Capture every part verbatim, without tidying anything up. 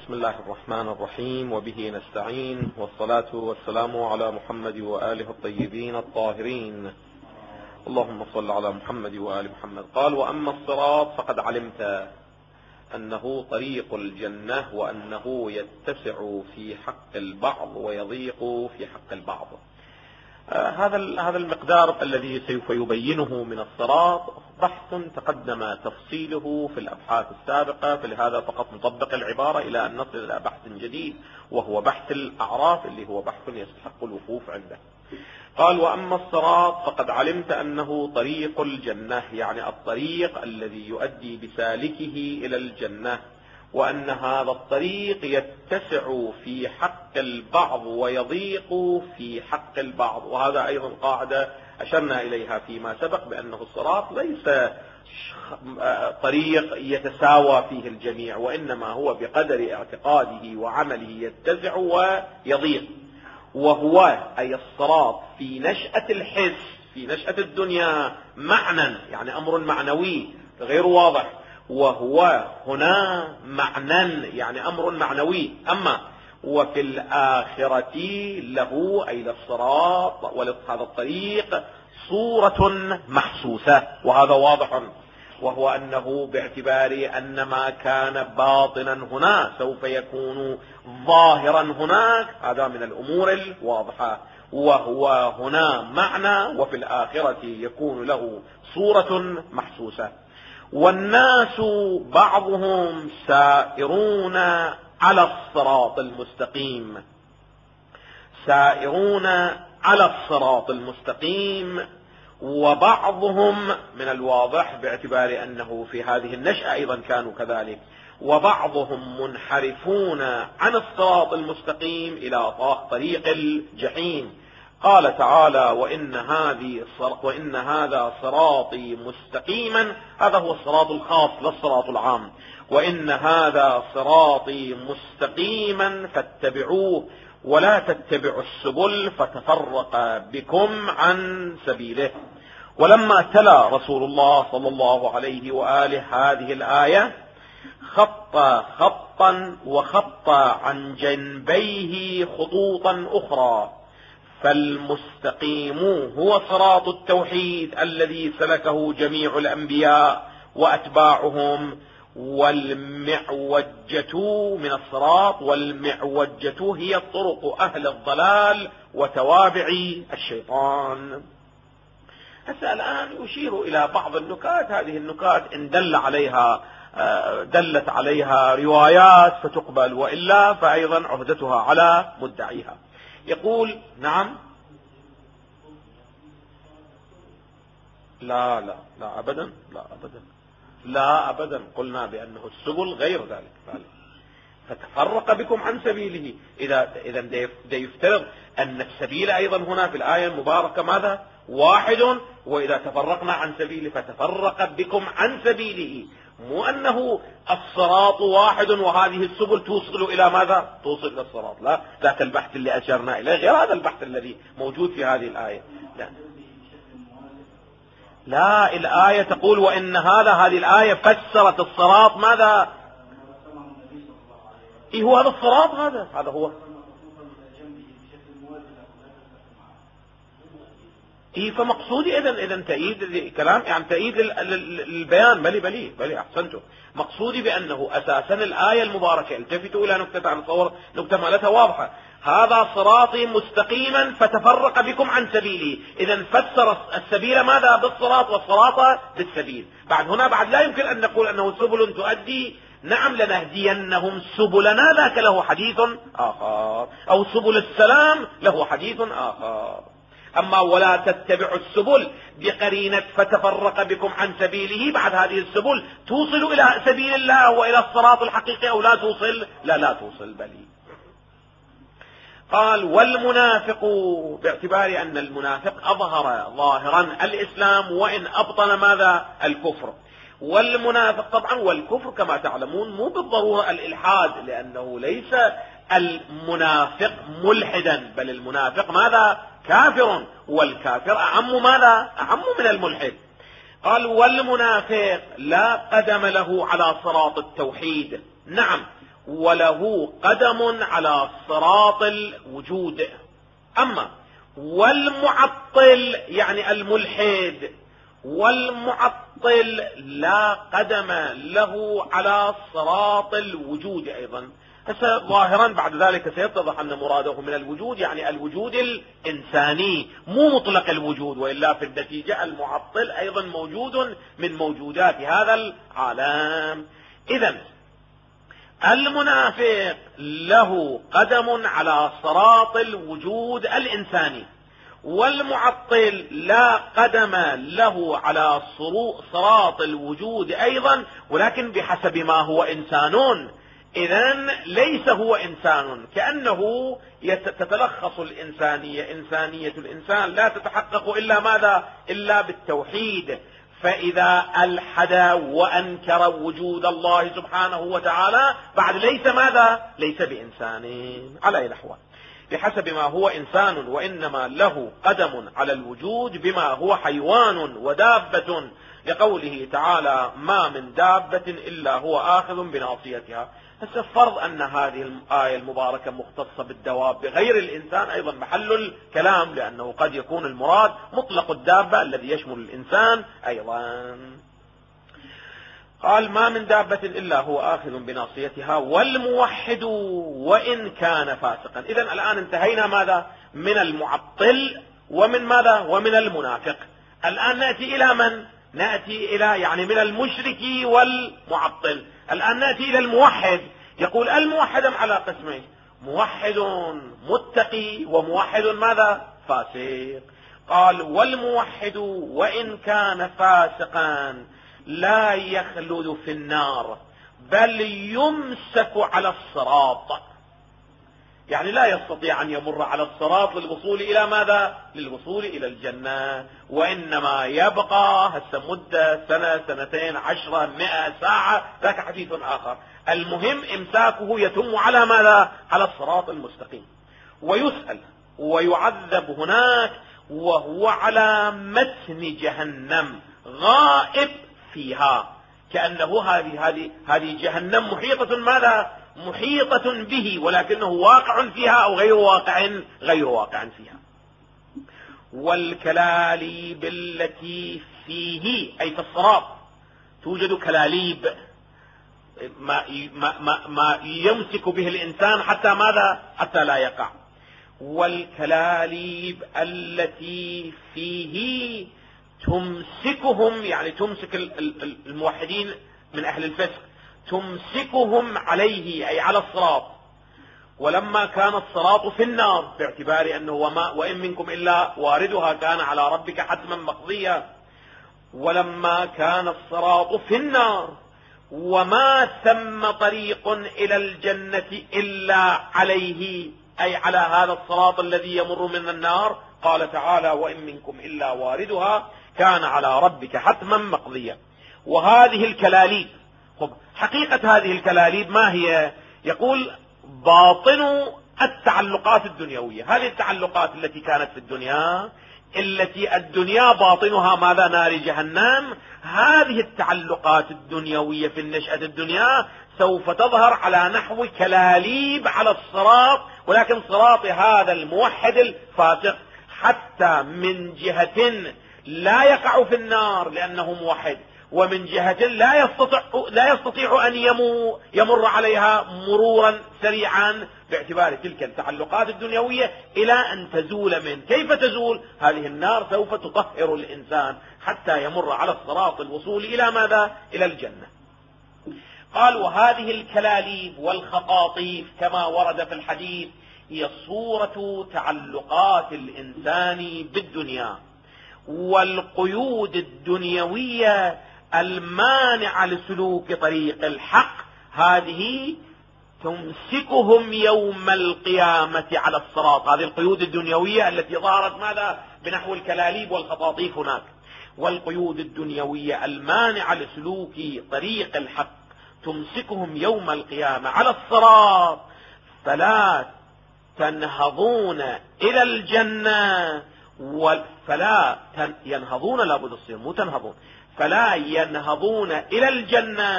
بسم الله الرحمن الرحيم، وبه نستعين، والصلاة والسلام على محمد وآله الطيبين الطاهرين. اللهم صل على محمد وآل محمد. قال: وأما الصراط فقد علمت أنه طريق الجنة، وأنه يتسع في حق البعض ويضيق في حق البعض. آه هذا هذا المقدار الذي سوف يبينه من الصراط بحث تقدم تفصيله في الأبحاث السابقة، فلهذا فقط نطبق العبارة إلى أن نصل إلى بحث جديد، وهو بحث الأعراف، اللي هو بحث يستحق الوقوف عنده. قال: وأما الصراط فقد علمت أنه طريق الجنة، يعني الطريق الذي يؤدي بسالكه إلى الجنة، وأن هذا الطريق يتسع في حق البعض ويضيق في حق البعض. وهذا أيضا قاعدة أشرنا إليها فيما سبق، بأنه الصراط ليس طريق يتساوى فيه الجميع، وإنما هو بقدر اعتقاده وعمله يتسع ويضيق. وهو أي الصراط في نشأة الحس، في نشأة الدنيا معنى، يعني أمر معنوي غير واضح، وهو هنا معنى يعني أمر معنوي. أما وفي الآخرة له أي للصراط ولهذا الطريق صورة محسوسة، وهذا واضح، وهو أنه باعتبار أن ما كان باطنا هنا سوف يكون ظاهرا هناك، هذا من الأمور الواضحة. وهو هنا معنى، وفي الآخرة يكون له صورة محسوسة. والناس بعضهم سائرون على الصراط المستقيم، سائرون على الصراط المستقيم. وبعضهم من الواضح باعتبار أنه في هذه النشأة أيضا كانوا كذلك، وبعضهم منحرفون عن الصراط المستقيم إلى طريق الجحيم. قال تعالى: وإن, هذه وإن هذا صراطي مستقيما، هذا هو الصراط الخاص لا الصراط العام. وإن هذا صراطي مستقيما فاتبعوه ولا تتبعوا السبل فتفرق بكم عن سبيله. ولما تلا رسول الله صلى الله عليه وآله هذه الآية خط خطا وخط عن جنبيه خطوطا أخرى، فالمستقيم هو صراط التوحيد الذي سلكه جميع الأنبياء وأتباعهم، والمعوجة من الصراط، والمعوجة هي طرق أهل الضلال وتوابع الشيطان. هسه الآن يشير إلى بعض النكات، هذه النكات إن دل عليها دلت عليها روايات فتقبل، وإلا فأيضا عهدتها على مدعيها. يقول: نعم، لا لا لا أبدا، لا أبدا، لا أبدا، قلنا بأنه السبل غير ذلك، فتفرق بكم عن سبيله. إذا إذا ده يفترض أن السبيل أيضا هنا في الآية المباركة ماذا؟ واحد، وإذا تفرقنا عن سبيله فتفرق بكم عن سبيله، مو أنه الصراط واحد وهذه السبل توصل إلى ماذا؟ توصل إلى الصراط، لا، ذاك البحث اللي أشرنا إليه غير هذا البحث الذي موجود في هذه الآية. لا, لا الآية تقول: وإن هذا هذه الآية فسرت الصراط ماذا؟ إيه هو هذا الصراط؟ هذا هذا هو إيه. فمقصودي إذن إذن تأييد الكلام، يعني تأييد البيان. بلي بلي بلي أحسنتم. مقصودي بأنه أساسا الآية المباركة، التفتوا إلى نكتة عن صور نكتة مالتها واضحة: هذا صراطي مستقيما فتفرق بكم عن سبيلي. إذن فسر السبيل ماذا؟ بالصراط، والصراط بالسبيل. بعد هنا بعد لا يمكن أن نقول أنه سبل تؤدي، نعم لنهدينهم سبلنا، ذاك له حديث آخر، أو سبل السلام له حديث آخر. أما ولا تتبعوا السبل بقرينة فتفرق بكم عن سبيله، بعد هذه السبل توصل إلى سبيل الله وإلى الصراط الحقيقي أو لا توصل؟ لا لا توصل. بلي. قال: والمنافق، باعتبار أن المنافق أظهر ظاهرا الإسلام وإن أبطن ماذا؟ الكفر. والمنافق طبعا، والكفر كما تعلمون مو بالضرورة الإلحاد، لأنه ليس المنافق ملحدا، بل المنافق ماذا؟ كافر، والكافر أعم ماذا؟ أعم من الملحد. قال: والمنافق لا قدم له على صراط التوحيد. نعم، وله قدم على صراط الوجود. أما والمعطل يعني الملحد والمعطل لا قدم له على صراط الوجود أيضا. هسه ظاهرا بعد ذلك سيتضح أن مراده من الوجود يعني الوجود الإنساني مو مطلق الوجود، وإلا في النتيجة المعطل أيضا موجود من موجودات هذا العالم. إذن المنافق له قدم على صراط الوجود الإنساني، والمعطل لا قدم له على صراط الوجود أيضا، ولكن بحسب ما هو إنسان. إذن ليس هو إنسان، كأنه تتلخص الإنسانية، إنسانية الإنسان لا تتحقق إلا ماذا؟ إلا بالتوحيد. فإذا ألحد وأنكر وجود الله سبحانه وتعالى بعد ليس ماذا؟ ليس بإنسان على أي الأحوال، بحسب ما هو إنسان، وإنما له قدم على الوجود بما هو حيوان ودابة، لقوله تعالى ما من دابة إلا هو آخذ بناصيتها. هسه فرض أن هذه الآية المباركة مختصة بالدواب بغير الإنسان أيضا محل الكلام، لأنه قد يكون المراد مطلق الدابة الذي يشمل الإنسان أيضا. قال ما من دابة إلا هو آخذ بناصيتها والموحد وإن كان فاسقا. إذن الآن انتهينا ماذا؟ من المعطل ومن ماذا؟ ومن المنافق. الآن نأتي إلى من؟ نأتي إلى يعني من المشرك والمعطل. الآن نأتي إلى الموحد. يقول الموحد على قسمين: موحد متقي وموحد ماذا؟ فاسق. قال والموحد وإن كان فاسقا لا يخلد في النار بل يمسك على الصراط، يعني لا يستطيع أن يمر على الصراط للوصول إلى ماذا؟ للوصول إلى الجنة، وإنما يبقى هسه مدة سنة سنتين عشرة مئة ساعة، ذاك حديث آخر. المهم إمساكه يتم على ماذا؟ على الصراط المستقيم، ويسأل ويعذب هناك وهو على متن جهنم غائب فيها، كأنه هذه هذه هذه جهنم محيطة ماذا؟ محيطة به، ولكنه واقع فيها أو غير واقع غير واقع فيها. والكلاليب التي فيه أي في الصراط توجد كلاليب ما, ما, ما, ما يمسك به الإنسان حتى ماذا؟ حتى لا يقع. والكلاليب التي فيه تمسكهم، يعني تمسك الموحدين من أهل الفسق، تمسكهم عليه أي على الصراط. ولما كان الصراط في النار باعتبار أنه وما وإن منكم إلا واردها كان على ربك حتما مقضيا، ولما كان الصراط في النار وما ثم طريق إلى الجنة إلا عليه أي على هذا الصراط الذي يمر من النار، قال تعالى وإن منكم إلا واردها كان على ربك حتما مقضيا. وهذه الكلاليب، حقيقة هذه الكلاليب ما هي؟ يقول باطن التعلقات الدنيوية، هذه التعلقات التي كانت في الدنيا، التي الدنيا باطنها ماذا؟ نار جهنم. هذه التعلقات الدنيوية في النشأة الدنيا سوف تظهر على نحو كلاليب على الصراط، ولكن صراط هذا الموحد الفاسق حتى من جهة لا يقع في النار لأنه موحد، ومن جهة لا يستطيع, لا يستطيع أن يمر عليها مرورا سريعا باعتبار تلك التعلقات الدنيوية إلى أن تزول من. كيف تزول؟ هذه النار سوف تطهر الإنسان حتى يمر على الصراط الوصول إلى ماذا؟ إلى الجنة. قال وهذه الكلاليب والخطاطيف كما ورد في الحديث هي صورة تعلقات الإنسان بالدنيا، والقيود الدنيوية المانعة لسلوك طريق الحق، هذه تمسكهم يوم القيامة على الصراط. هذه القيود الدنيوية التي ظهرت ماذا؟ بنحو الكلاليب والخطاطيف هناك. والقيود الدنيوية المانعة لسلوك طريق الحق تمسكهم يوم القيامة على الصراط، فلا تنهضون إلى الجنة فلا ينهضون، لابد الصير مو تنهضون، فلا ينهضون إلى الجنة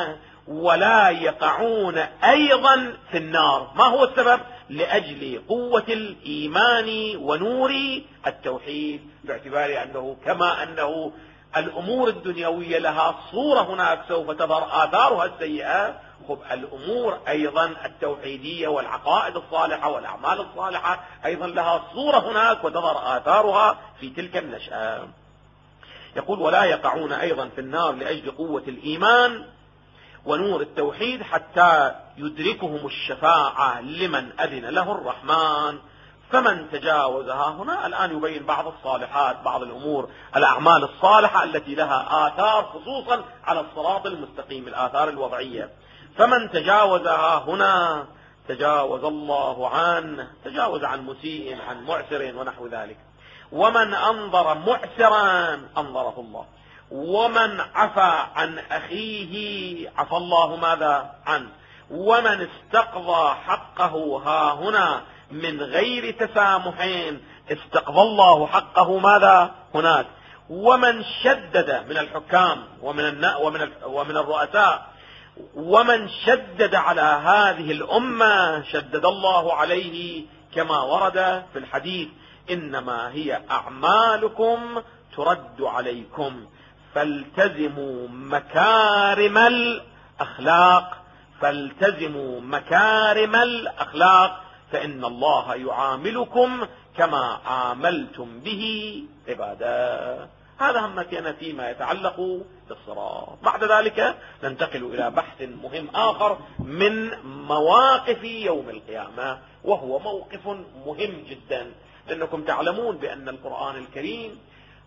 ولا يقعون أيضا في النار. ما هو السبب؟ لأجل قوة الإيمان ونور التوحيد، باعتبار أنه كما أنه الأمور الدنيوية لها صورة هناك سوف تظهر آثارها السيئة، خب الأمور أيضا التوحيدية والعقائد الصالحة والأعمال الصالحة أيضا لها صورة هناك وتظهر آثارها في تلك النشأة. يقول ولا يقعون أيضا في النار لأجل قوة الإيمان ونور التوحيد حتى يدركهم الشفاعة لمن أذن له الرحمن فمن تجاوزها. هنا الآن يبين بعض الصالحات، بعض الأمور الأعمال الصالحة التي لها آثار خصوصا على الصراط المستقيم، الآثار الوضعية. فمن تجاوزها هنا تجاوز الله عنه، تجاوز عن مسيء عن معسر ونحو ذلك. ومن أنظر معسرا أنظره الله، ومن عفى عن أخيه عفى الله ماذا عنه، ومن استقضى حقه ها هنا من غير تسامحين استقضى الله حقه ماذا هناك. ومن شدد من الحكام ومن ومن ومن الرؤساء ومن شدد على هذه الأمة شدد الله عليه، كما ورد في الحديث إنما هي أعمالكم ترد عليكم فالتزموا مكارم الأخلاق، فالتزموا مكارم الأخلاق فإن الله يعاملكم كما عاملتم به عبادا. هذا هم كان فيما يتعلق بالصراط. بعد ذلك ننتقل إلى بحث مهم آخر من مواقف يوم القيامة، وهو موقف مهم جدا، لأنكم تعلمون بأن القرآن الكريم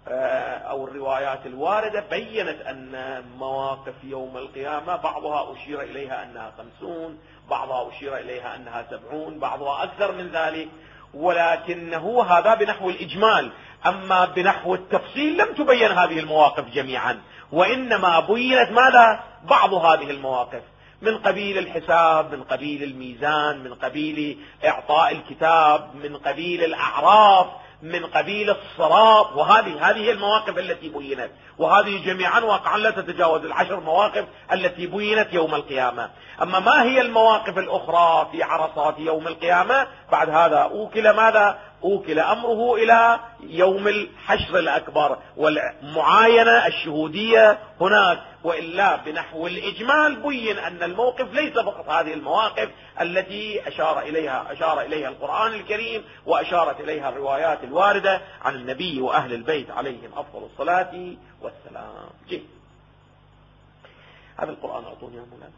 أو الروايات الواردة بيّنت أن مواقف يوم القيامة بعضها أشير إليها أنها خمسون، بعضها أشير إليها أنها سبعون، بعضها أكثر من ذلك، ولكنه هذا بنحو الإجمال. أما بنحو التفصيل لم تبين هذه المواقف جميعا، وإنما بيّنت ماذا؟ بعض هذه المواقف، من قبيل الحساب، من قبيل الميزان، من قبيل إعطاء الكتاب، من قبيل الأعراف، من قبيل الصراط. وهذه هذه المواقف التي بينت، وهذه جميعا واقعا لا تتجاوز العشر مواقف التي بينت يوم القيامة. أما ما هي المواقف الأخرى في عرصات يوم القيامة؟ بعد هذا أوكل ماذا؟ أوكل أمره إلى يوم الحشر الأكبر والمعاينة الشهودية هناك. وإلا بنحو الإجمال بين أن الموقف ليس فقط هذه المواقف التي أشار إليها أشار إليها القرآن الكريم وأشارت إليها الروايات الواردة عن النبي وأهل البيت عليهم أفضل الصلاة والسلام. جي هذا القرآن أعطوني يا مولانا.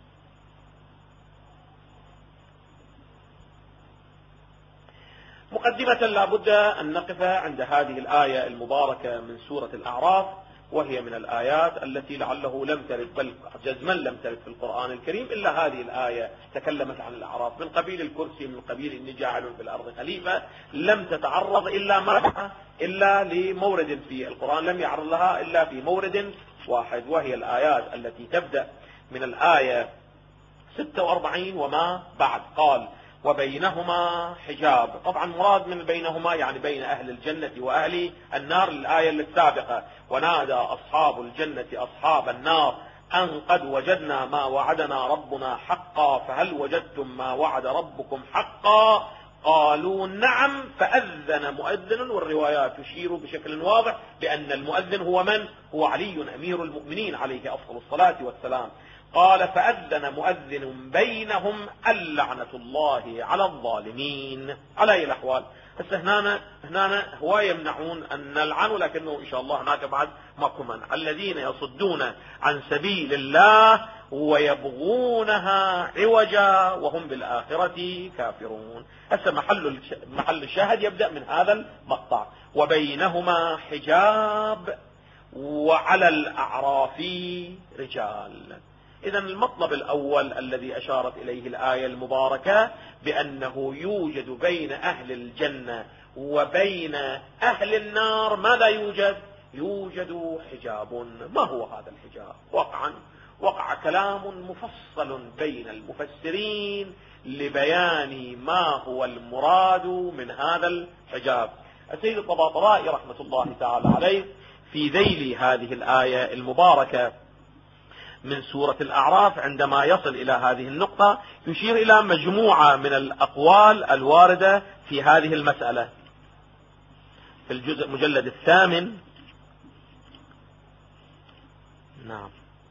مقدمة لا بد أن نقف عند هذه الآية المباركة من سورة الأعراف، وهي من الآيات التي لعله لم ترد، بل جزما لم ترد في القرآن الكريم إلا هذه الآية تكلمت عن الأعراف، من قبيل الكرسي، من قبيل إني جاعل في الأرض خليفة، لم تتعرض إلا ما إلا لمورد في القرآن، لم يعرض لها إلا في مورد واحد، وهي الآيات التي تبدأ من الآية ستة وأربعين وما بعد. قال وبينهما حجاب. طبعا مراد من بينهما يعني بين أهل الجنة وأهل النار، الآية السابقة ونادى أصحاب الجنة أصحاب النار أن قد وجدنا ما وعدنا ربنا حقا فهل وجدتم ما وعد ربكم حقا قالوا نعم فأذن مؤذن. والروايات تشير بشكل واضح بأن المؤذن هو من؟ هو علي أمير المؤمنين عليه أفضل الصلاة والسلام. قال فأذن مؤذن بينهم اللعنة الله على الظالمين. على أي الأحوال هسه هنا هنا هو يمنعون أن نلعنوا، لكنه إن شاء الله هناك بعد ماكو منع. الذين يصدون عن سبيل الله ويبغونها عوجا وهم بالآخرة كافرون. هسه محل محل الشاهد يبدأ من هذا المقطع وبينهما حجاب وعلى الأعراف رجال. إذا المطلب الأول الذي أشارت إليه الآية المباركة بأنه يوجد بين أهل الجنة وبين أهل النار ماذا يوجد؟ يوجد حجاب. ما هو هذا الحجاب؟ وقعا وقع كلام مفصل بين المفسرين لبيان ما هو المراد من هذا الحجاب. السيد الطباطبائي رحمة الله تعالى عليه في ذيل هذه الآية المباركة من سورة الأعراف عندما يصل إلى هذه النقطة يشير إلى مجموعة من الأقوال الواردة في هذه المسألة في الجزء مجلد الثامن. نعم،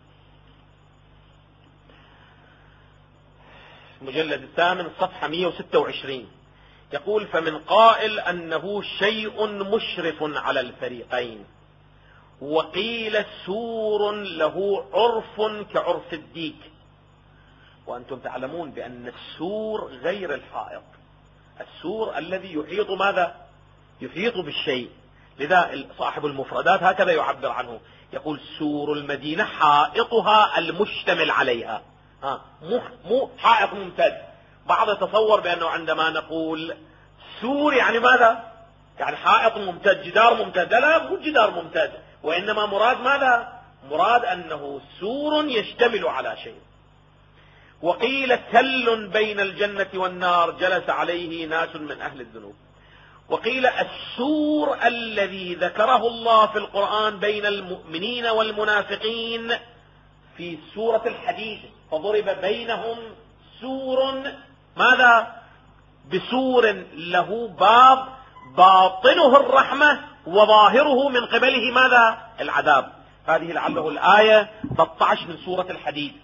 مجلد الثامن صفحة مئة وستة وعشرين يقول: فمن قائل أنه شيء مشرف على الفريقين، وقيل سور له عرف كعرف الديك. وأنتم تعلمون بأن السور غير الحائط، السور الذي يحيط ماذا؟ يحيط بالشيء. لذا صاحب المفردات هكذا يعبر عنه، يقول: سور المدينة حائطها المشتمل عليها. ها، مو مو حائط ممتد. بعض يتصور بأنه عندما نقول سور يعني ماذا؟ يعني حائط ممتد، جدار ممتد. لا، مو جدار ممتد، وإنما مراد ماذا؟ مراد أنه سور يشتمل على شيء. وقيل تل بين الجنة والنار جلس عليه ناس من أهل الذنوب. وقيل السور الذي ذكره الله في القرآن بين المؤمنين والمنافقين في سورة الحديد، فضرب بينهم سور ماذا؟ بسور له باب باطنه الرحمة وظاهره من قبله ماذا؟ العذاب. هذه لعله الآية ثلاثة عشر من سورة الحديد.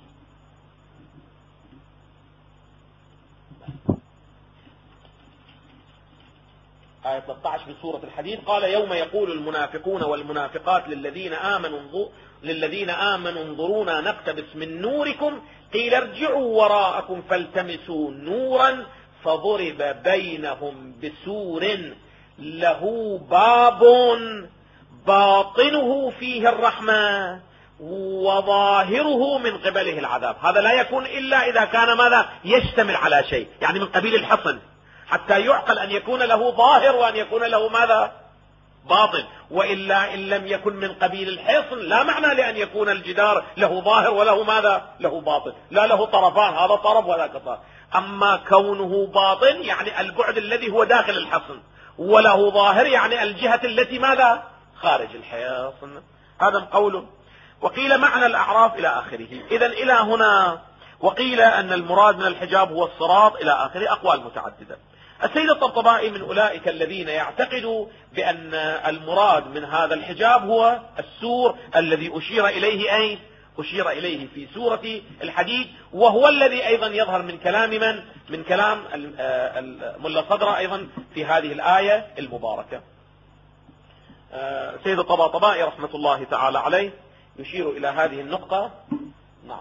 آية ثلاثة عشر من سورة الحديد قال: يوم يقول المنافقون والمنافقات للذين آمنوا انظروا للذين آمنوا انظرونا نقتبس من نوركم قيل ارجعوا وراءكم فالتمسوا نورا فضرب بينهم بسور له باب باطنه فيه الرحمة وظاهره من قبله العذاب. هذا لا يكون إلا إذا كان ماذا؟ يشتمل على شيء، يعني من قبيل الحصن، حتى يعقل أن يكون له ظاهر وأن يكون له ماذا؟ باطن. وإلا إن لم يكن من قبيل الحصن لا معنى لأن يكون الجدار له ظاهر وله ماذا؟ له باطن. لا، له طرفان، هذا طرف وذاك طرف. أما كونه باطن يعني البعد الذي هو داخل الحصن، وله ظاهر يعني الجهة التي ماذا؟ خارج الحصن. هذا قوله. وقيل معنى الأعراف إلى آخره. إذن إلى هنا وقيل أن المراد من الحجاب هو الصراط إلى آخره، أقوال متعددة. السيد الطبطبائي من أولئك الذين يعتقدوا بأن المراد من هذا الحجاب هو السور الذي أشير إليه أي أشير إليه في سورة الحديد، وهو الذي أيضا يظهر من كلام من؟ من كلام الملا صدر أيضا في هذه الآية المباركة. سيد الطبطبائي رحمة الله تعالى عليه يشير إلى هذه النقطة. نعم،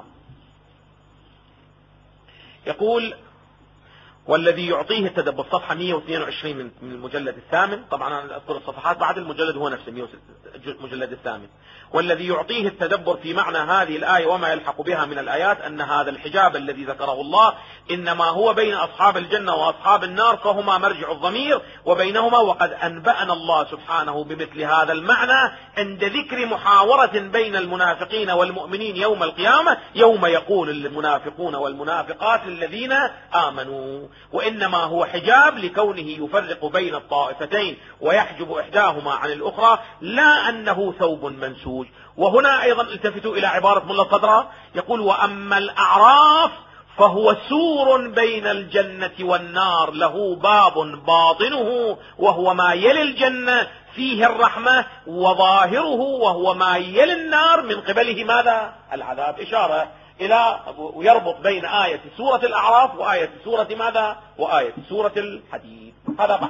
يقول: والذي يعطيه التدبر، صفحة مئة واثنين وعشرين من المجلد الثامن. طبعا أنا أذكر الصفحات بعد المجلد هو نفسه المجلد الثامن. والذي يعطيه التدبر في معنى هذه الآية وما يلحق بها من الآيات أن هذا الحجاب الذي ذكره الله إنما هو بين أصحاب الجنة وأصحاب النار، فهما مرجع الضمير وبينهما. وقد أنبأنا الله سبحانه بمثل هذا المعنى عند ذكر محاورة بين المنافقين والمؤمنين يوم القيامة، يوم يقول المنافقون والمنافقات للذين آمنوا. وإنما هو حجاب لكونه يفرق بين الطائفتين ويحجب إحداهما عن الأخرى، لا أنه ثوب منسوج. وهنا أيضا التفتوا إلى عبارة ملا صدرة، يقول: وأما الأعراف فهو سور بين الجنة والنار له باب باطنه وهو ما يلي الجنة فيه الرحمة وظاهره وهو ما يلي النار من قبله ماذا؟ العذاب. إشارة إلى ويربط بين آية سورة الأعراف وآية سورة ماذا؟ وآية سورة الحديد. هذا بحث.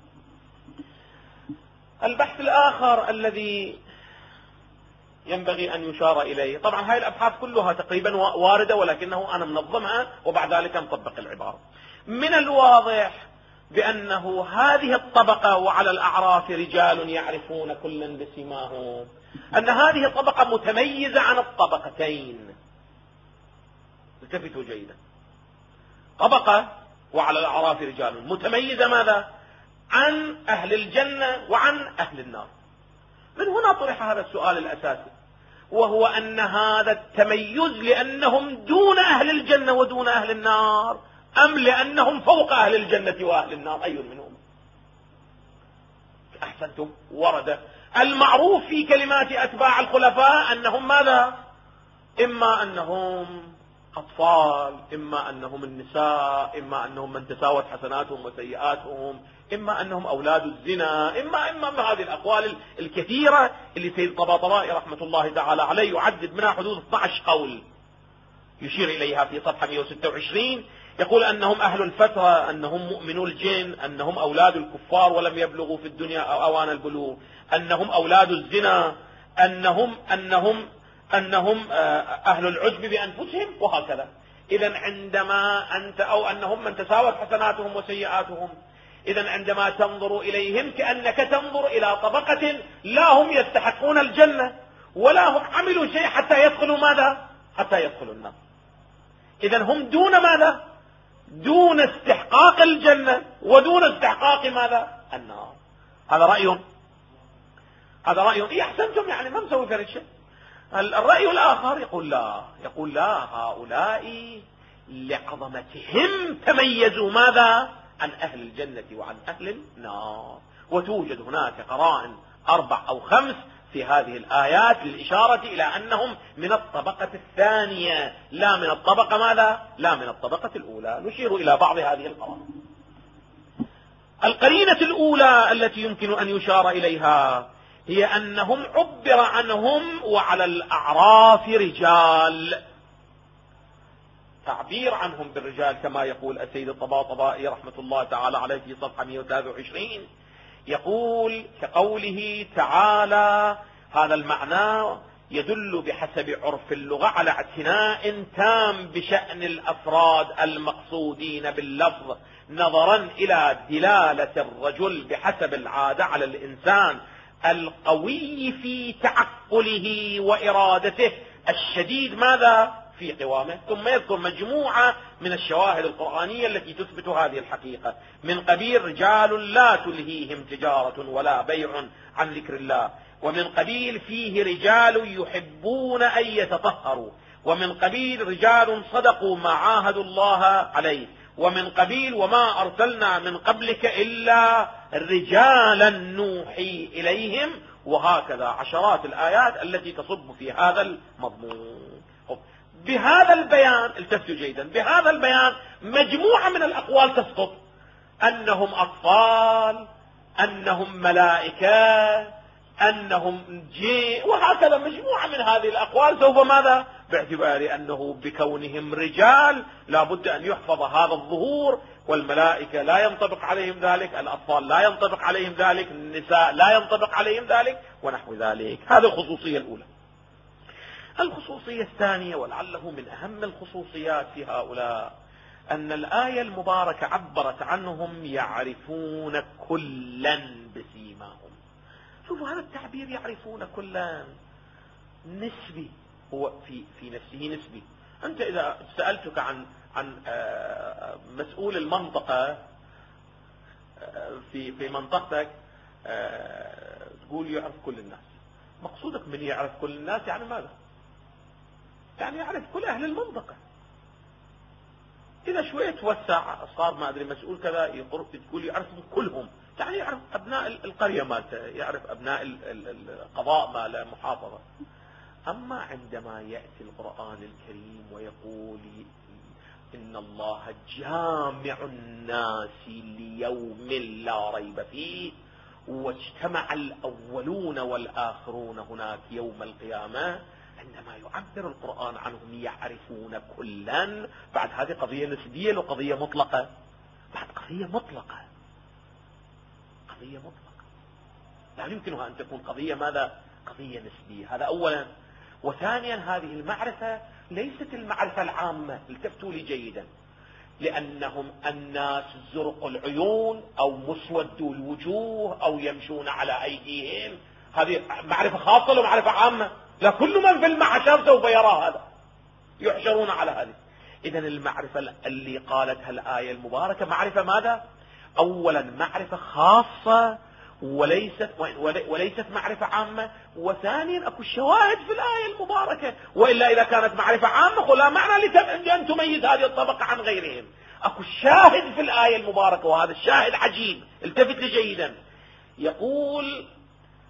البحث الآخر الذي ينبغي أن يشار إليه، طبعا هاي الأبحاث كلها تقريبا واردة ولكنه أنا منظمها وبعد ذلك نطبق العبارة. من الواضح بأنه هذه الطبقة وعلى الأعراف رجال يعرفون كلا بسيماهم، أن هذه الطبقة متميزة عن الطبقتين. التفتوا جيدا، طبقة وعلى الأعراف رجال متميزة ماذا؟ عن أهل الجنة وعن أهل النار. من هنا طرح هذا السؤال الأساسي، وهو أن هذا التميز لأنهم دون أهل الجنة ودون أهل النار، أم لأنهم فوق أهل الجنة وأهل النار؟ أي منهم؟ أحسنتم، ورد المعروف في كلمات أتباع الخلفاء أنهم ماذا؟ إما أنهم أطفال، إما أنهم النساء، إما أنهم من تساوت حسناتهم وسيئاتهم، إما أنهم أولاد الزنا، إما إما من هذه الأقوال الكثيرة اللي سيد الطباطبائي رحمة الله تعالى عليه يعدد منها حدود اثني عشر قول يشير إليها في صفحة مئة وستة وعشرين. يقول أنهم أهل الفترة، أنهم مؤمنو الجن، أنهم أولاد الكفار ولم يبلغوا في الدنيا أوان البلوغ، أنهم أولاد الزنا، أنهم أنهم أنهم أهل العجب بأنفسهم، وهكذا. إذن عندما أنت أو أنهم من تساوت حسناتهم وسيئاتهم، إذن عندما تنظر إليهم كأنك تنظر إلى طبقة لا هم يستحقون الجنة ولا هم عملوا شيء حتى يدخلوا ماذا؟ حتى يدخلوا النار. إذن هم دون ماذا؟ دون استحقاق الجنة ودون استحقاق ماذا؟ النار. هذا رأي، هذا رأي إيه أحسنتم، يعني ما مسوي فرق شيء. الرأي الآخر يقول لا، يقول لا، هؤلاء لعظمتهم تميزوا ماذا؟ عن أهل الجنة وعن أهل النار. وتوجد هناك قرائن أربع أو خمس في هذه الآيات للإشارة إلى أنهم من الطبقة الثانية لا من الطبقة ماذا؟ لا من الطبقة الأولى. نشير إلى بعض هذه القرائن. القرينة الأولى التي يمكن أن يشار إليها هي أنهم عبر عنهم وعلى الأعراف رجال، تعبير عنهم بالرجال كما يقول السيد الطباطبائي رحمة الله تعالى عليه في صفحة مئة وثلاثة وعشرين، يقول كقوله تعالى: هذا المعنى يدل بحسب عرف اللغة على اعتناء تام بشأن الأفراد المقصودين باللفظ، نظرا إلى دلالة الرجل بحسب العادة على الإنسان القوي في تعقله وإرادته، الشديد ماذا؟ في قوامه. ثم يذكر مجموعة من الشواهد القرآنية التي تثبت هذه الحقيقة، من قبيل رجال لا تلهيهم تجارة ولا بيع عن ذكر الله، ومن قبيل فيه رجال يحبون أن يتطهروا، ومن قبيل رجال صدقوا ما عاهدوا الله عليه، ومن قبيل وما أرسلنا من قبلك إلا رجالا نوحي إليهم، وهكذا عشرات الآيات التي تصب في هذا المضمون. بهذا البيان التفتوا جيدا، بهذا البيان مجموعة من الأقوال تسقط، أنهم أطفال، أنهم ملائكة، أنهم جي، وهكذا مجموعة من هذه الأقوال سوف ماذا؟ باعتبار أنه بكونهم رجال لا بد أن يحفظ هذا الظهور، والملائكة لا ينطبق عليهم ذلك، الأطفال لا ينطبق عليهم ذلك، النساء لا ينطبق عليهم ذلك، ونحو ذلك. هذه الخصوصية الأولى. الخصوصية الثانية ولعله من أهم الخصوصيات في هؤلاء أن الآية المباركة عبرت عنهم يعرفون كلا بسيماهم. شوفوا هذا التعبير يعرفون كلا نسبي، هو في في نفسه نسبي. أنت إذا سألتك عن عن مسؤول المنطقة في في منطقتك تقول يعرف كل الناس. مقصودك من يعرف كل الناس يعني ماذا؟ يعني يعرف كل أهل المنطقة. إذا شوية توسع صار ما أدري مسؤول كذا يقرب تقول يعرفهم كلهم، يعني يعرف أبناء القرية مالته، يعرف أبناء القضاء مال المحافظة. أما عندما يأتي القرآن الكريم ويقول إن الله جامع الناس ليوم لا ريب فيه واجتمع الأولون والآخرون هناك يوم القيامة، عندما يعبر القرآن عنهم يعرفون كلا، بعد هذه قضية نسبية وقضية مطلقة، بعد قضية مطلقة، قضية مطلقة لا يمكنها أن تكون قضية ماذا؟ قضية نسبية. هذا أولا. وثانيا هذه المعرفة ليست المعرفة العامة، التفتوا لي جيدا، لأنهم الناس زرق العيون أو مسود الوجوه أو يمشون على أيديهم، هذه معرفة خاصة ولا معرفة عامة؟ لا، كل من في المحشر سوف يرى هذا، يحشرون على هذه. إذن المعرفة اللي قالتها الآية المباركة معرفة ماذا؟ أولا معرفة خاصة وليست وليست معرفة عامة، وثانيا أكو شواهد في الآية المباركة، وإلا إذا كانت معرفة عامة لا معنى لأن تميز هذه الطبقة عن غيرهم. أكو شاهد في الآية المباركة، وهذا الشاهد عجيب، التفت لي جيدا. يقول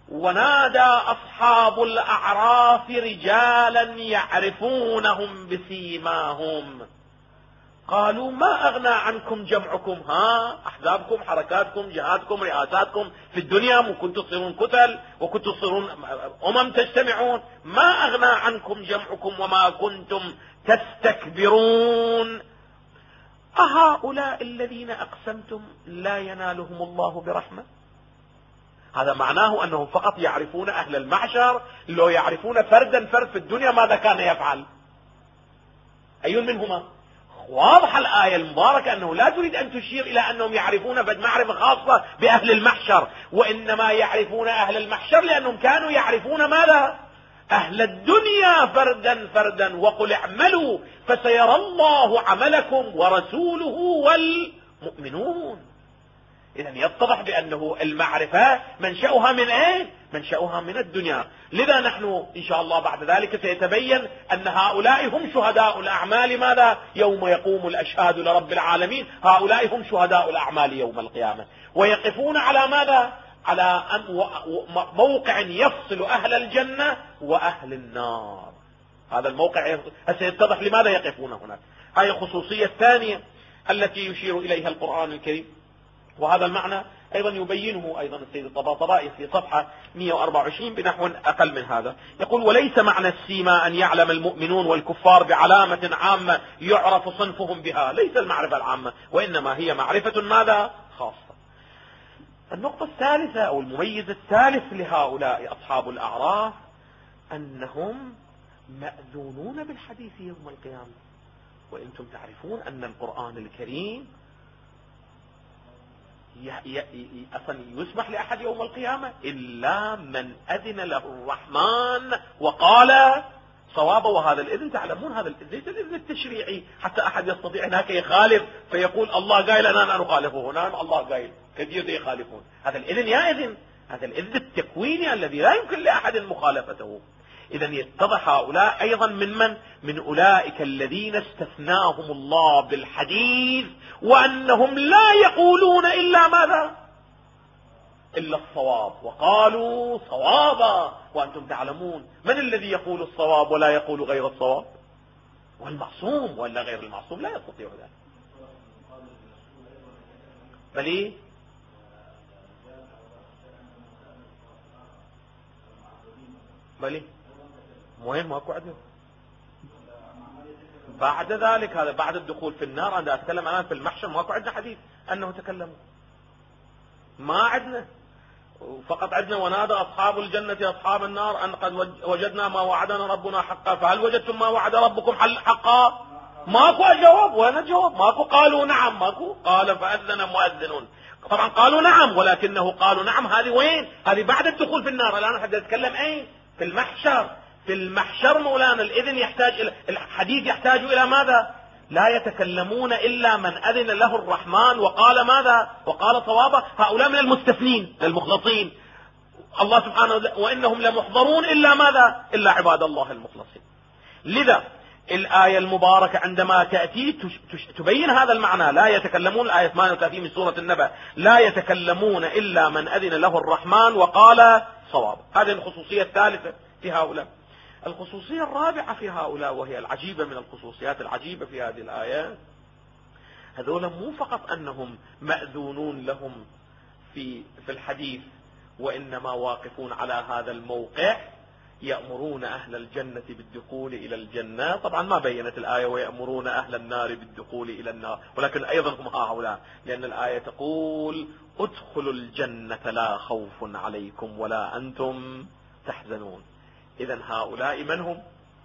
ونادى أصحاب الأعراف رجالا يعرفونهم بسيماهم قالوا ما أغنى عنكم جمعكم، ها أحزابكم حركاتكم جهاتكم رئاساتكم في الدنيا، وكنتم تصيرون كتل وكنتم تصيرون أمم تجتمعون، ما أغنى عنكم جمعكم وما كنتم تستكبرون. أهؤلاء الذين أقسمتم لا ينالهم الله برحمة؟ هذا معناه أنهم فقط يعرفون أهل المعشر، لو يعرفون فردا فرد في الدنيا ماذا كان يفعل؟ أي منهما؟ واضح الآية المباركة أنه لا تريد أن تشير إلى أنهم يعرفون بد معرفة خاصة بأهل المحشر، وإنما يعرفون أهل المحشر لأنهم كانوا يعرفون ماذا؟ أهل الدنيا فردا فردا. وقل اعملوا فسيرى الله عملكم ورسوله والمؤمنون. إذن يتضح بأنه المعرفة منشأها من ايه؟ منشأها من الدنيا. لذا نحن إن شاء الله بعد ذلك سيتبين أن هؤلاء هم شهداء الأعمال ماذا؟ يوم يقوم الأشهاد لرب العالمين، هؤلاء هم شهداء الأعمال يوم القيامة، ويقفون على ماذا؟ على موقع يفصل أهل الجنة وأهل النار. هذا الموقع سيتضح لماذا يقفون هناك. هذه الخصوصية الثانية التي يشير إليها القرآن الكريم، وهذا المعنى أيضا يبينه أيضا السيد الطباطبائي في صفحة مئة وأربعة وعشرين بنحو أقل من هذا. يقول: وليس معنى السيما أن يعلم المؤمنون والكفار بعلامة عامة يعرف صنفهم بها، ليس المعرفة العامة، وإنما هي معرفة ماذا؟ خاصة. النقطة الثالثة أو المميز الثالث لهؤلاء أصحاب الأعراف أنهم مأذونون بالحديث يوم القيامة. وأنتم تعرفون أن القرآن الكريم أصلا يسمح لأحد يوم القيامة إلا من أذن له الرحمن وقال صوابا. وهذا الإذن تعلمون هذا الإذن ليس الإذن التشريعي حتى أحد يستطيع هناك يخالف فيقول الله قايل أنا أنا أخالفه، هنا الله قايل كثير يخالفون. هذا الإذن يا إذن هذا الإذن التكويني الذي لا يمكن لأحد مخالفته. إذا يتضح هؤلاء أيضا من من؟ من أولئك الذين استثناهم الله بالحديث، وأنهم لا يقولون إلا ماذا؟ إلا الصواب، وقالوا صوابا. وأنتم تعلمون من الذي يقول الصواب ولا يقول غير الصواب؟ والمعصوم، ولا غير المعصوم لا يستطيع ذلك. بل بل وين ماكو عدل بعد ذلك؟ هذا بعد الدخول في النار. أنا أتكلم الآن في المحشر، ماكو عندنا حديث أنه تكلموا، ما عندنا، فقط عندنا ونادى أصحاب الجنة أصحاب النار أن قد وجدنا ما وعدنا ربنا حقا فهل وجدتم ما وعد ربكم حقا؟ ماكو جواب. وين الجواب؟ ماكو. قالوا نعم، ماكو. قال فأذن مؤذن. طبعا قالوا نعم، ولكنه قالوا نعم هذه وين؟ هذه بعد الدخول في النار. الآن حد يتكلم أين؟ في المحشر. في المحشر مولانا الإذن يحتاج إلى الحديث، يحتاج إلى ماذا؟ لا يتكلمون إلا من أذن له الرحمن وقال ماذا؟ وقال صوابا. هؤلاء من المستثنين المخلصين. الله سبحانه وإنهم لمحضرون إلا ماذا؟ إلا عباد الله المخلصين. لذا الآية المباركة عندما تأتي تبين هذا المعنى. لا يتكلمون، الآية ثمانية وثلاثين من سورة النبأ، لا يتكلمون إلا من أذن له الرحمن وقال صواب. هذه الخصوصية الثالثة في هؤلاء. الخصوصية الرابعة في هؤلاء، وهي العجيبة من الخصوصيات العجيبة في هذه الآيات، هذول مو فقط أنهم مأذونون لهم في في الحديث، وإنما واقفون على هذا الموقع يأمرون أهل الجنة بالدخول إلى الجنة. طبعا ما بينت الآية ويأمرون أهل النار بالدخول إلى النار، ولكن أيضا هم هؤلاء، لأن الآية تقول ادخلوا الجنة لا خوف عليكم ولا أنتم تحزنون. إذن هؤلاء من هم؟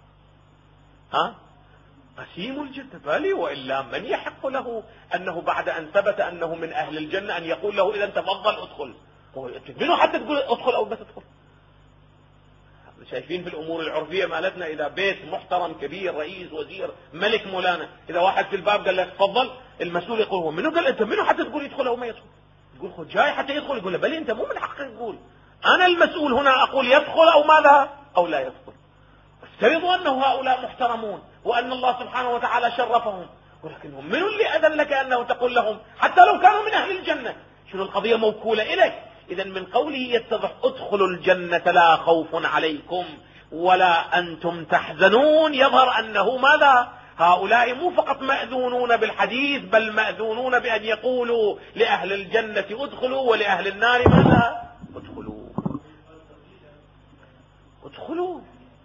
ها؟ قسيم الجنة. بل وإلا من يحق له أنه بعد أن ثبت أنه من أهل الجنة أن يقول له إذن تفضل ادخل؟ منو حتى تقول ادخل أو بس ادخل؟ شايفين في الأمور العرفية مالتنا إذا بيت محترم كبير رئيس وزير ملك مولانا، إذا واحد في الباب قال لك تفضل، المسؤول يقول هو منو قال أنت منو حتى تقول يدخل أو ما يدخل؟ يقول خد جاي حتى يدخل، يقول له بل أنت مو من حقك تقول، أنا المسؤول هنا أقول يدخل أو ماذا أو لا يدخل. افترضوا أنه هؤلاء محترمون وأن الله سبحانه وتعالى شرفهم، ولكنهم من اللي أذن لك أنه تقول لهم حتى لو كانوا من أهل الجنة؟ شنو القضية موكولة إليك؟ إذن من قوله يتضح ادخلوا الجنة لا خوف عليكم ولا أنتم تحزنون، يظهر أنه ماذا؟ هؤلاء مو فقط مأذونون بالحديث، بل مأذونون بأن يقولوا لأهل الجنة ادخلوا ولأهل النار ماذا؟ ادخلوا ادخلوا.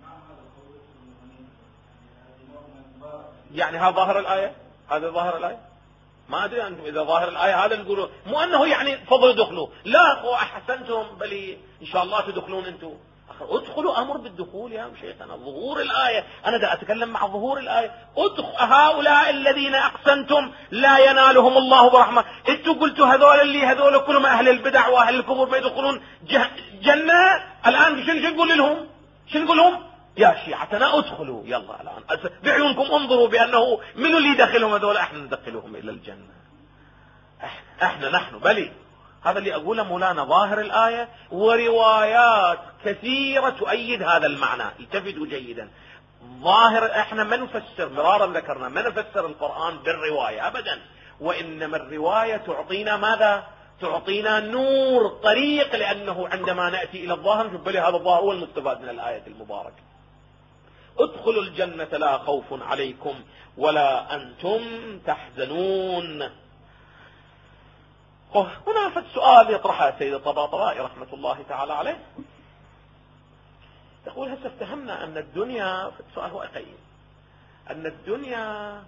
يعني هذا ظاهر الآية، هذا ظاهر الآية. ما أدري أنتم إذا ظاهر الآية هذا نقوله، مو أنه يعني فضل دخلوا، لا هو أحسنتم بل إن شاء الله تدخلون أنتم. ادخلوا أمر بالدخول يا شيخنا، ظهور الآية، أنا دا أتكلم مع ظهور الآية. ادخل هؤلاء الذين أحسنتم لا ينالهم الله برحمة. انتوا قلتوا هذول اللي هذول كلهم أهل البدع وأهل الكفر ما يدخلون جنة. الآن شنو نقول لهم؟ شنو نقول لهم؟ يا شيعتنا ادخلوا يلا الآن بعيونكم انظروا بأنه من اللي يدخلهم هذول، احنا ندخلهم إلى الجنة، احنا, احنا نحن بلي. هذا اللي أقوله مولانا ظاهر الآية، وروايات كثيرة تؤيد هذا المعنى. التفتوا جيدا، ظاهر احنا ما نفسر، مرارا ذكرنا ما نفسر القرآن بالرواية أبدا، وإنما الرواية تعطينا ماذا؟ تعطينا نور طريق، لأنه عندما نأتي إلى الظاهر نشوف بلي هذا الظاهر هو المستفاد من الآية المباركة. ادخلوا الجنة لا خوف عليكم ولا أنتم تحزنون. هنا فد سؤال يطرحه السيد الطباطبائي رحمة الله تعالى عليه، يقول هسه افتهمنا أن الدنيا، السؤال هو أخي، أن الدنيا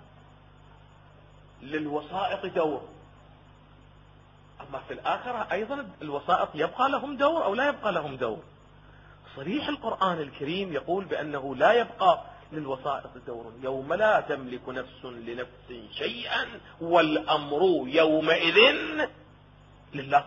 للوسائط دور، أما في الآخرة أيضا الوسائط يبقى لهم دور أو لا يبقى لهم دور. صريح القرآن الكريم يقول بأنه لا يبقى للوسائط دور، يوم لا تملك نفس لنفس شيئا والأمر يومئذ لله.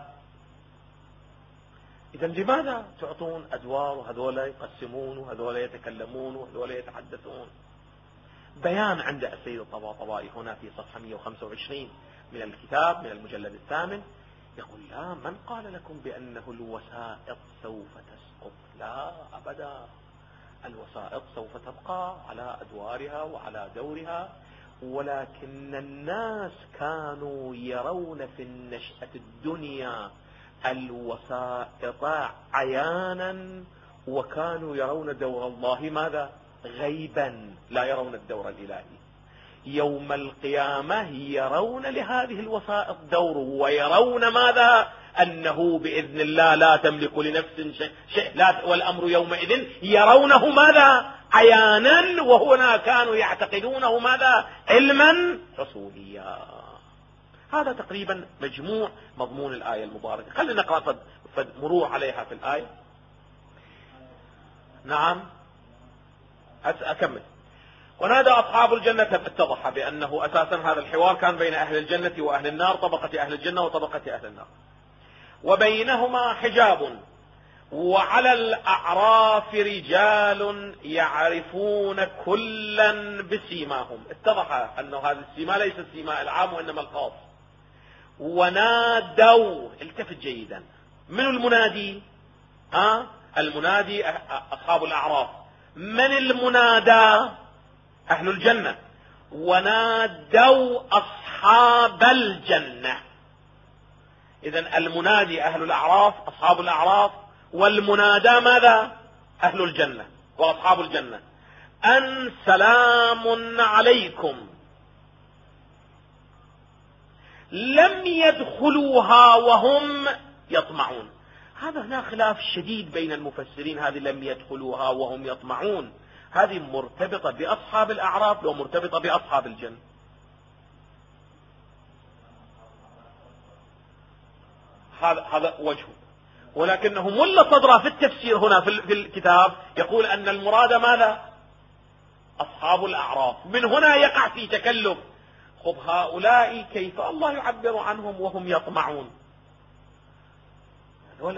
إذا لماذا تعطون أدوار وهذول يقسمون وهذول يتكلمون وهذول يتحدثون؟ بيان عند السيد الطباطبائي هنا في صفحة مئة وخمسة وعشرين من الكتاب من المجلد الثامن، يقول لا، من قال لكم بأنه الوسائط سوف تسقط؟ لا أبدا، الوسائط سوف تبقى على أدوارها وعلى دورها، ولكن الناس كانوا يرون في النشأة الدنيا الوسائط عيانا، وكانوا يرون دور الله ماذا؟ غيبا، لا يرون الدور الإلهي. يوم القيامة يرون لهذه الوسائط دور، ويرون ماذا؟ أنه بإذن الله لا تملك لنفس شيء، لا، والأمر يومئذ يرونه ماذا؟ عيانا، وهنا كانوا يعتقدونه ماذا؟ علما رسوليا. هذا تقريبا مجموع مضمون الآية المباركة. خلينا نقرأ فد فد مرور عليها في الآية. نعم أكمل. ونادى أصحاب الجنة، اتضح بأنه أساسا هذا الحوار كان بين أهل الجنة وأهل النار، طبقة أهل الجنة وطبقة أهل النار، وبينهما حجاب، وعلى الأعراف رجال يعرفون كلا بسيماهم. اتضح أنه هذا السيما ليس السيما العام وإنما الخاص. ونادوا، التفت جيدا، من المنادي؟ ها؟ المنادي أصحاب الأعراف. من المنادى؟ أهل الجنة. ونادوا أصحاب الجنة. إذن المنادي أهل الأعراف أصحاب الأعراف، والمنادى ماذا؟ أهل الجنة وأصحاب الجنة، أن سلام عليكم لم يدخلوها وهم يطمعون. هذا هنا خلاف شديد بين المفسرين، هذه لم يدخلوها وهم يطمعون هذه مرتبطة بأصحاب الأعراف ومرتبطة بأصحاب الجنة. هذا هذا وجهه، ولكنه ملا صدره في التفسير هنا في الكتاب يقول أن المراد ماذا؟ أصحاب الأعراف. من هنا يقع في تكلف، خب هؤلاء كيف الله يعبر عنهم وهم يطمعون؟ هذول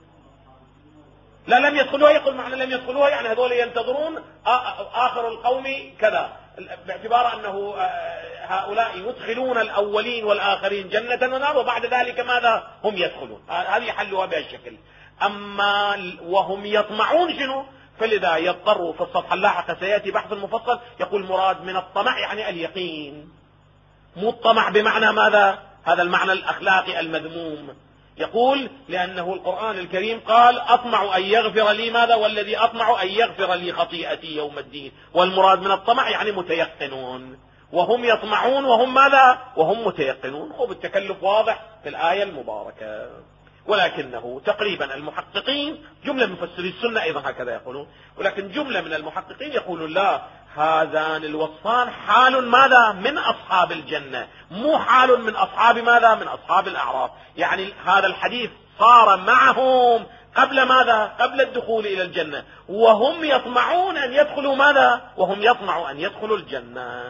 لا لم يدخلوها، يقول معنى لم يدخلوها يعني هذول ينتظرون آخر القوم كذا، باعتبار أنه هؤلاء يدخلون الأولين والآخرين جنة ونار، وبعد ذلك ماذا؟ هم يدخلون. هذه حلوها بهالشكل. أما وهم يطمعون شنو؟ فلذا يضطروا في الصفحة اللاحقة سيأتي بحث مفصل يقول مراد من الطمع يعني اليقين، مو الطمع بمعنى ماذا؟ هذا المعنى الأخلاقي المذموم، يقول لأنه القرآن الكريم قال أطمع أن يغفر لي ماذا؟ والذي أطمع أن يغفر لي خطيئتي يوم الدين. والمراد من الطمع يعني متيقنون، وهم يطمعون وهم ماذا؟ وهم متيقنون. خب التكلف واضح في الآية المباركة. ولكنه تقريبا المحققين، جملة من مفسري السنة أيضا هكذا يقولون، ولكن جملة من المحققين يقولون لا، هذان الوصفان حال ماذا؟ من أصحاب الجنة، مو حال من أصحاب ماذا؟ من أصحاب الأعراف. يعني هذا الحديث صار معهم قبل ماذا؟ قبل الدخول إلى الجنة، وهم يطمعون أن يدخلوا ماذا؟ وهم يطمعوا أن يدخلوا الجنة.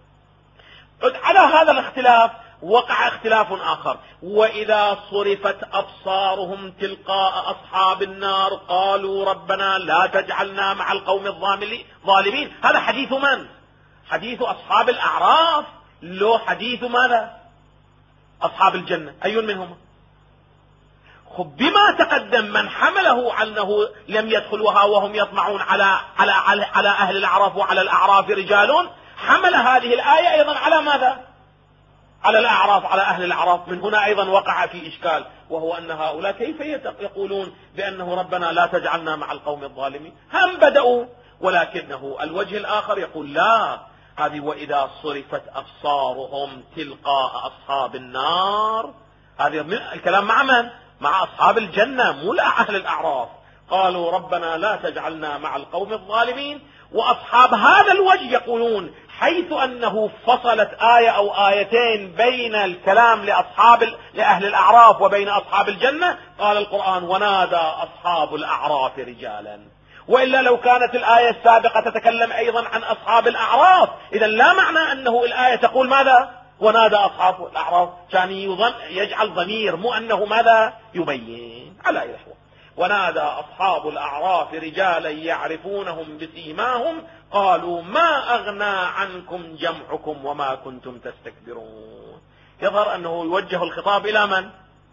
على هذا الاختلاف وقع اختلاف آخر: وإذا صرفت أبصارهم تلقاء أصحاب النار قالوا ربنا لا تجعلنا مع القوم الظالمين. هذا حديث من؟ حديث أصحاب الأعراف، لو حديث ماذا؟ أصحاب الجنة، أي منهم؟ خب بما تقدم من حمله أنه لم يدخلوها وهم يطمعون على على على, على أهل الأعراف وعلى الأعراف رجال، حمل هذه الآية أيضا على ماذا؟ على الأعراف، على أهل الأعراف. من هنا أيضا وقع في إشكال، وهو أن هؤلاء كيف يقولون بأنه ربنا لا تجعلنا مع القوم الظالمين؟ هم بدأوا. ولكنه الوجه الآخر يقول لا، هذه وإذا صرفت أبصارهم تلقاء أصحاب النار، هذه الكلام مع من؟ مع أصحاب الجنة، مو أهل الأعراف. قالوا ربنا لا تجعلنا مع القوم الظالمين. وأصحاب هذا الوجه يقولون حيث أنه فصلت آية أو آيتين بين الكلام لأصحاب لأهل الأعراف وبين أصحاب الجنة، قال القرآن ونادى أصحاب الأعراف رجالا. وإلا لو كانت الآية السابقة تتكلم أيضا عن أصحاب الأعراف، إذا لا معنى أنه الآية تقول ماذا؟ ونادى أصحاب الأعراف، كان يجعل ضمير، مو أنه ماذا يبين. على أي نحو، ونادى أصحاب الأعراف رجالا يعرفونهم بسيماهم قالوا ما أغنى عنكم جمعكم وما كنتم تستكبرون. يظهر أنه يوجه الخطاب إلى من؟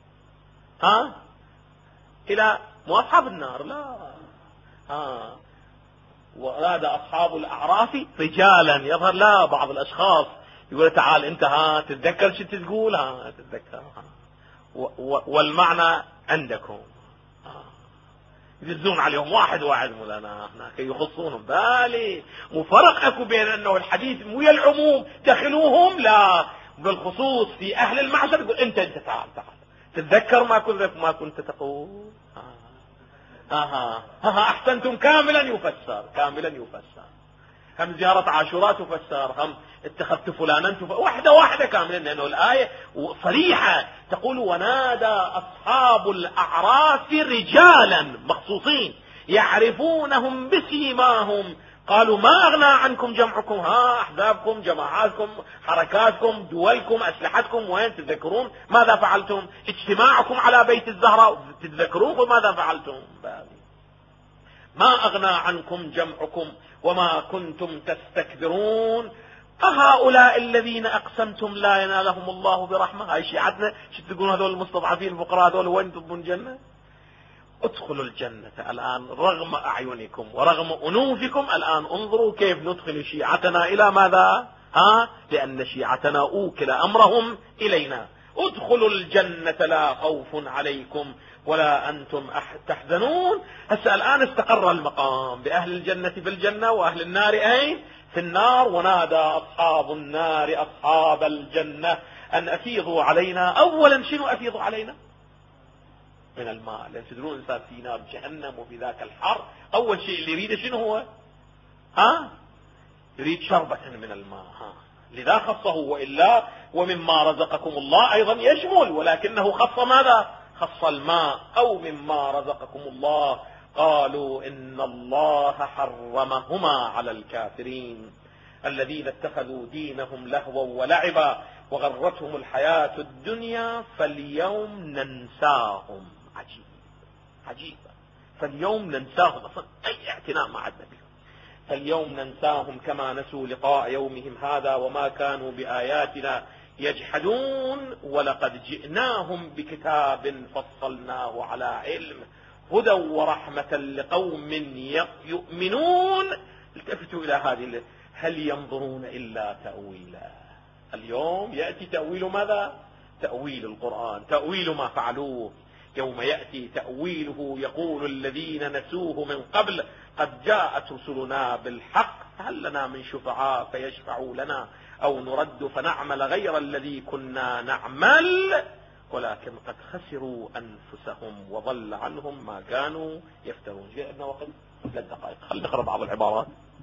ها؟ إلى مو أصحاب النار، لا. ها، ونادى أصحاب الأعراف رجالا، يظهر لا، بعض الأشخاص يقول تعال أنت ها تتذكر شو تقول، ها تتذكر، ها والمعنى عندكم، يدزون عليهم واحد واحد مولانا احنا كي يخصونهم. بالي مو فرق اكو بين انه الحديث مو العموم دخلوهم، لا، بالخصوص في اهل المعشر يقول انت انت تعال تعال تتذكر ما كنت ما كنت تقول. اها اها احسنتم، كاملا يفسر، كاملا يفسر. هم زيارة عاشوراء تفسر، هم اتخذت فلانا تفسر، واحدة واحدة كاملا، لأنه الآية صريحة تقول ونادى أصحاب الأعراف رجالا مخصوصين يعرفونهم بسيماهم قالوا ما أغنى عنكم جمعكم، ها أحزابكم، جماعاتكم، حركاتكم، دولكم، أسلحتكم، وين تتذكرون ماذا فعلتم؟ اجتماعكم على بيت الزهراء تتذكرون ماذا فعلتم؟ ما أغنى عنكم جمعكم وما كنتم تستكبرون أهؤلاء الذين أقسمتم لا ينالهم الله برحمة. هاي شيعتنا شو تقولون هذول المستضعفين الفقراء هذول وين تضمون الجنة؟ ادخلوا الجنة الآن رغم أعينكم ورغم أنوفكم. الآن انظروا كيف ندخل شيعتنا إلى ماذا؟ ها؟ لأن شيعتنا أوكل أمرهم إلينا. ادخلوا الجنة لا خوف عليكم ولا أنتم تحزنون. هسه الآن استقر المقام بأهل الجنة في الجنة وأهل النار أين؟ في النار. ونادى أصحاب النار أصحاب الجنة أن أفيضوا علينا. أولا شنو أفيضوا علينا؟ من الماء، لأن تدرون الإنسان في نار جهنم وفي ذاك الحر أول شيء اللي يريده شنو هو؟ ها؟ يريد شربة من الماء، ها؟ لذا خصه، وإلا ومما رزقكم الله أيضا يشمل، ولكنه خص ماذا؟ خص الماء. أو مما رزقكم الله قالوا إن الله حرمهما على الكافرين الذين اتخذوا دينهم لهوا ولعبا وغرتهم الحياة الدنيا فاليوم ننساهم. عجيب عجيب، فاليوم ننساهم، أصلا أي اعتناء ما عندنا بهم. فاليوم ننساهم كما نسوا لقاء يومهم هذا وما كانوا بآياتنا يجحدون ولقد جئناهم بكتاب فصلناه على علم هدى ورحمة لقوم يؤمنون. التفتوا إلى هذه، هل ينظرون إلا تأويلا. اليوم يأتي تأويل ماذا؟ تأويل القرآن، تأويل ما فعلوه. يوم يأتي تأويله يقول الذين نسوه من قبل قد جاءت رسلنا بالحق هل لنا من شفعاء فيشفعوا لنا أو نرد فنعمل غير الذي كنا نعمل ولكن قد خسروا أنفسهم وضل عنهم ما كانوا يفترون. جاءنا وقت ثلاث دقائق، خلينا نقرأ بعض العبارات.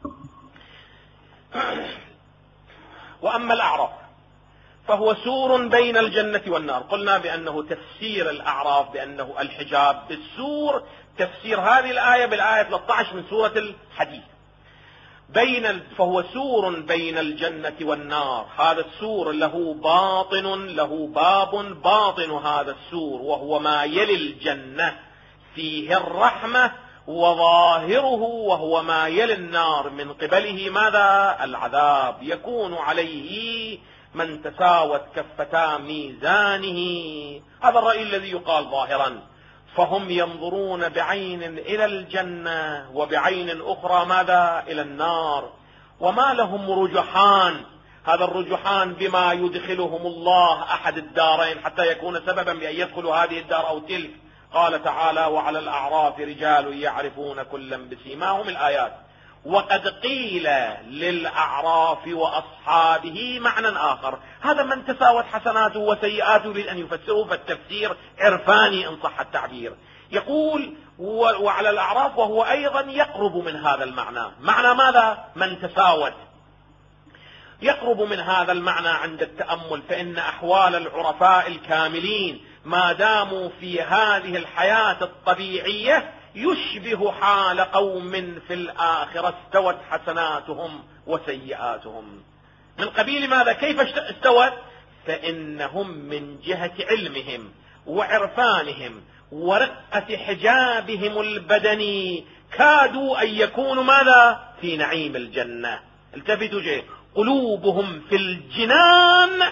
وأما الأعراف فهو سور بين الجنة والنار. قلنا بأنه تفسير الأعراف بأنه الحجاب بالسور، تفسير هذه الآية بالآية ثلاثة عشر من سورة الحديث. بين فهو سور بين الجنة والنار. هذا السور له باطن، له باب باطن هذا السور وهو ما يلي الجنة فيه الرحمة، وظاهره وهو ما يلي النار من قبله ماذا؟ العذاب. يكون عليه من تساوت كفتا ميزانه. هذا الرأي الذي يقال ظاهرا. فهم ينظرون بعين إلى الجنة وبعين أخرى ماذا؟ إلى النار. وما لهم رجحان. هذا الرجحان بما يدخلهم الله أحد الدارين حتى يكون سببا بأن يدخلوا هذه الدار أو تلك. قال تعالى وعلى الأعراف رجال يعرفون كلا بسيماهم الآيات. وقد قيل للأعراف وأصحابه معنى آخر. هذا من تساوت حسناته وسيئاته يريد أن يفسره، فالتفسير عرفاني إن صح التعبير. يقول وعلى الأعراف وهو أيضا يقرب من هذا المعنى. معنى ماذا؟ من تساوت. يقرب من هذا المعنى عند التأمل، فإن أحوال العرفاء الكاملين ما داموا في هذه الحياة الطبيعية يشبه حال قوم في الآخرة استوت حسناتهم وسيئاتهم. من قبيل ماذا؟ كيف استوت؟ فإنهم من جهة علمهم وعرفانهم ورقة حجابهم البدني كادوا أن يكونوا ماذا؟ في نعيم الجنة. التفتوا جيه، قلوبهم في الجنان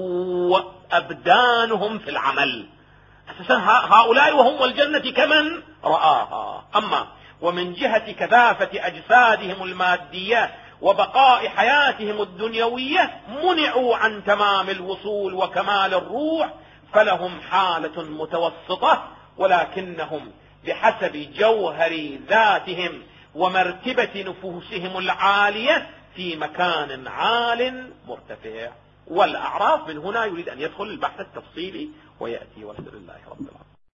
وأبدانهم في العمل. هؤلاء وهم والجنة كمن رآها. أما ومن جهة كثافة أجسادهم المادية وبقاء حياتهم الدنيوية منعوا عن تمام الوصول وكمال الروح، فلهم حالة متوسطة، ولكنهم بحسب جوهر ذاتهم ومرتبة نفوسهم العالية في مكان عال مرتفع. والأعراف من هنا يريد أن يدخل البحث التفصيلي ويأتي، والحمد لله رب العالمين.